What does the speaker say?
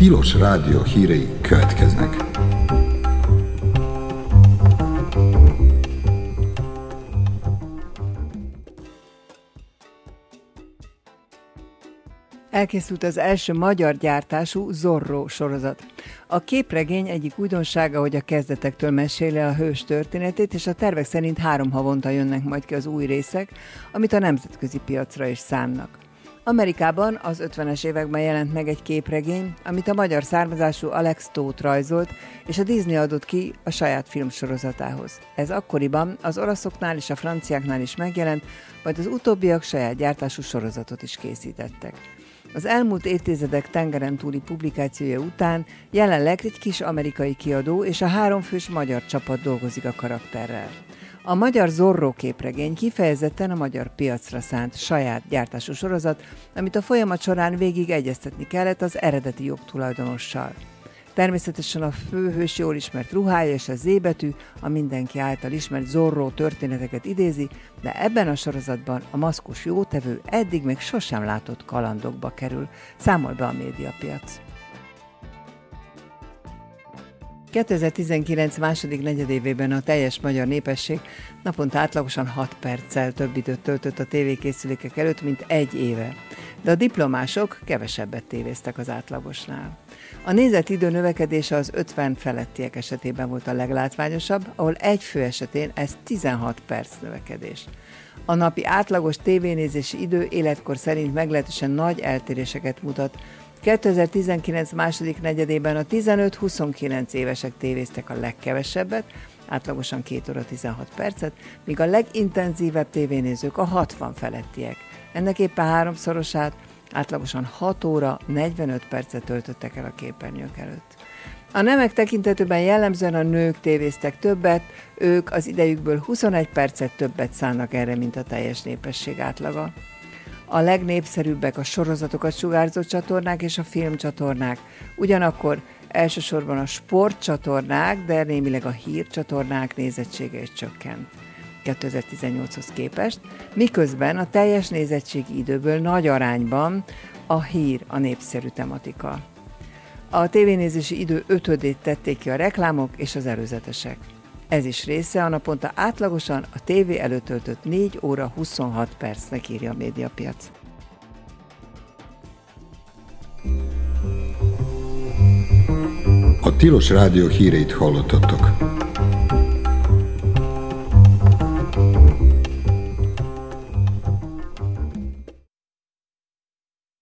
Tilos Rádió hírei következnek. Elkészült az első magyar gyártású Zorro sorozat. A képregény egyik újdonsága, hogy a kezdetektől meséli a hős történetét, és a tervek szerint 3 havonta jönnek majd ki az új részek, amit a nemzetközi piacra is szánnak. Amerikában az 50-es években jelent meg egy képregény, amit a magyar származású Alex Toth rajzolt, és a Disney adott ki a saját filmsorozatához. Ez akkoriban az olaszoknál és a franciáknál is megjelent, majd az utóbbiak saját gyártású sorozatot is készítettek. Az elmúlt évtizedek tengeren túli publikációja után jelenleg egy kis amerikai kiadó és a 3 fős magyar csapat dolgozik a karakterrel. A magyar Zorro képregény kifejezetten a magyar piacra szánt saját gyártású sorozat, amit a folyamat során végig egyeztetni kellett az eredeti jogtulajdonossal. Természetesen a főhős jól ismert ruhája és a Z betű a mindenki által ismert Zorro történeteket idézi, de ebben a sorozatban a maszkos jótevő eddig még sosem látott kalandokba kerül, számol be a Médiapiac. 2019 második negyedévében a teljes magyar népesség naponta átlagosan 6 perccel több időt töltött a tévékészülékek előtt, mint egy éve. De a diplomások kevesebbet tévéztek az átlagosnál. A nézett idő növekedése az 50 felettiek esetében volt a leglátványosabb, ahol egy fő esetén ez 16 perc növekedés. A napi átlagos tévénézési idő életkor szerint meglehetősen nagy eltéréseket mutat. 2019 második negyedében a 15-29 évesek tévéztek a legkevesebbet, átlagosan 2 óra 16 percet, míg a legintenzívebb tévénézők a 60 felettiek. Ennek éppen 3-szorosát, átlagosan 6 óra 45 percet töltöttek el a képernyők előtt. A nemek tekintetében jellemzően a nők tévéztek többet, ők az idejükből 21 percet többet szánnak erre, mint a teljes népesség átlaga. A legnépszerűbbek a sorozatokat sugárzó csatornák és a filmcsatornák. Ugyanakkor elsősorban a sportcsatornák, de némileg a hírcsatornák nézettsége is csökkent 2018-hoz képest, miközben a teljes nézettségi időből nagy arányban a hír a népszerű tematika. A tévénézési idő 5-ödét tették ki a reklámok és az előzetesek. Ez is része a naponta átlagosan a tévé előtt töltött 4 óra 26 percnek, írja a Médiapiac. A Tilos Rádió híreit hallottatok.